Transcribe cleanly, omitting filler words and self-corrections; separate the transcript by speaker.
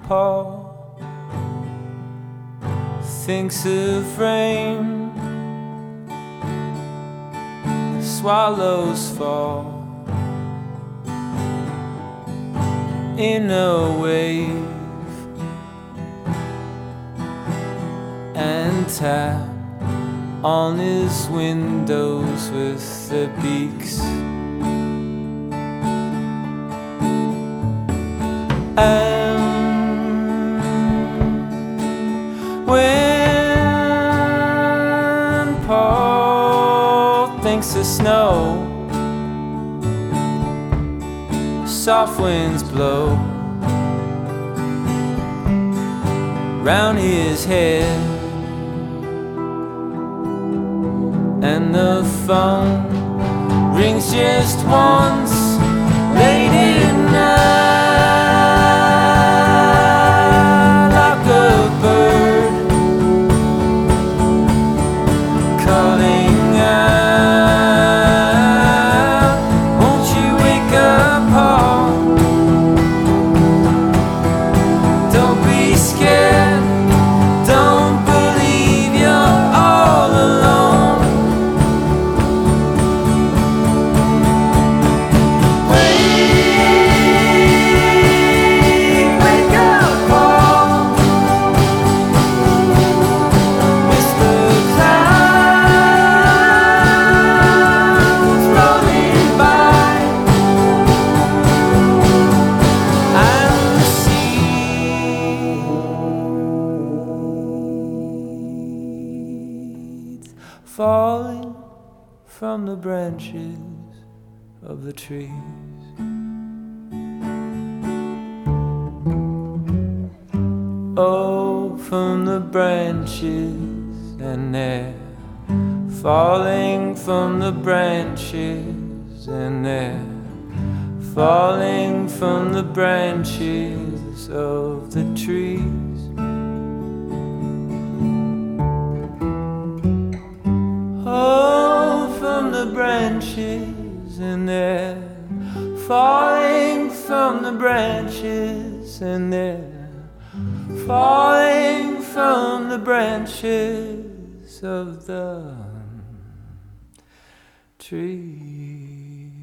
Speaker 1: Paul thinks of rain, swallows fall in a wave and tap on his windows with their beaks. And when Paul thinks of snow, soft winds blow round his head, and the phone rings just once late at night, like a bird calling out, won't you wake up, Paul? Don't be scared, don't believe you're all alone. Wake up, Paul. Mr. Clouds rolling by, and the seeds falling from the branches of the trees. Oh, from the branches, and they're falling from the branches, and they're falling from the branches of the trees. Oh, from the branches, and they're falling from the branches, and they're falling from the branches of the trees.